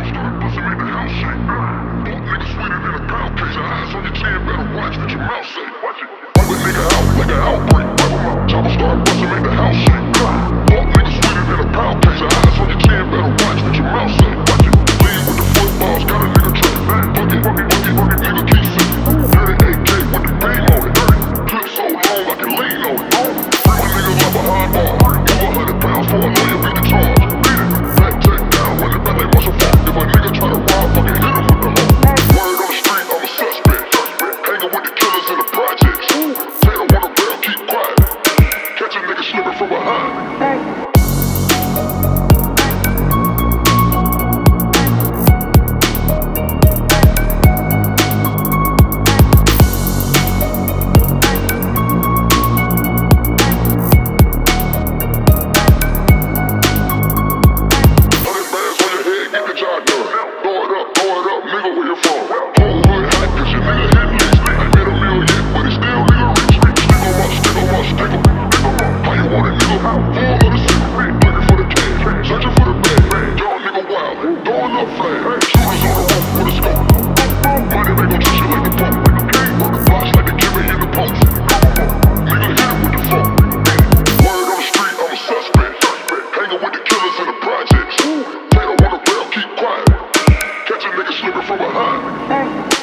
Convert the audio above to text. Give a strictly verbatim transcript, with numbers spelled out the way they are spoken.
Start busting, make the house shake. Fuck nigga sweeter than a pound case. Your eyes on your chin, better watch what your mouth say. Watch it. Wipe a nigga out like an outbreak. Wipe him out. Chopper start busting, make the house shake. Fuck nigga sweeter than a pound case. Your eyes on your chin, better watch what your mouth say. Watch it. Lean with the footballs, got a nigga tripping. Bucket, bucket, bucket, bucket, nigga keep sipping. Dirty A K with the beam on it. Clip so long I can lean on it. Free my niggas up behind bar. Move a hundred pounds for a lawyer, beat the charge. Beat it. Back check down, run it back like muscle fuck. If a nigga try to rob, fucking hit him with the hoe. Word on the street, I'm a suspect. Hanging with the killers in the projects. Tater on the barrel, keep quiet. Catch a nigga slipping from behind. Catch a nigga slipping from behind.